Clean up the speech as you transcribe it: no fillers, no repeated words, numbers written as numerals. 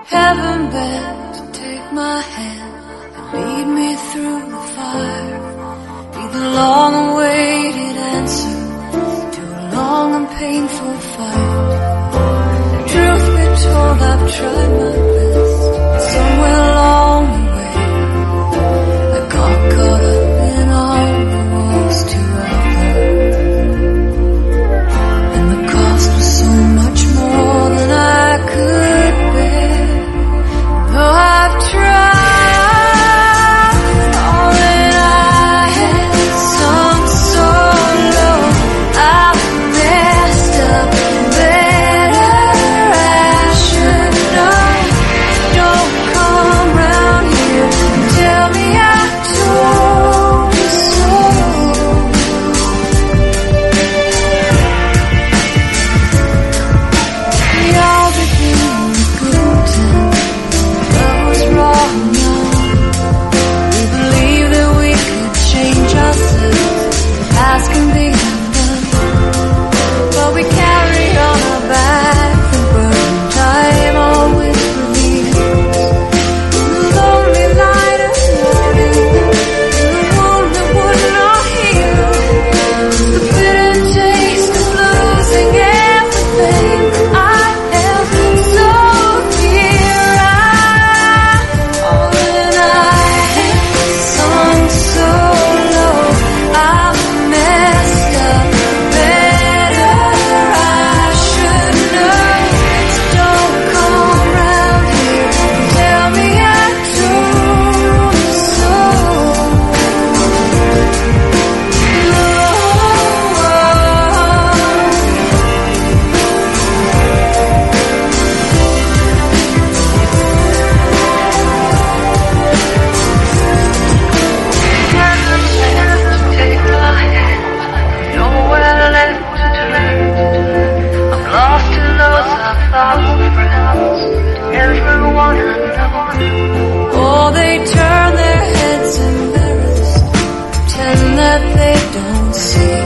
Heaven bent to take my hand and lead me through the fire. Be the long-awaited answer to a long and painful fight. Truth be told, I've tried my best. Somewhere along the way, I got caught up in all the walls too out there. And the cost was so much more than I could bear. Though I've tried, all that I had sunk so low, I've messed up better. I should know. Don't come round here and tell me I told you so. We all begin with good times. Love was wrong now. We believed that we could change ourselves. The past can be undone, but we carry on our backs and burn time always reveals. In the lonely light of morning, in the wound that would not heal, the bitter taste of losing everything I held so dear. All that I had sunk so low, I've messed up better. I should know. So don't come round here and tell me I told you so. Take my hand, nowhere left to turn. I'm lost in those I've lost friends, everyone I know. Oh, they turn their heads embarrassed, pretend that they don't see.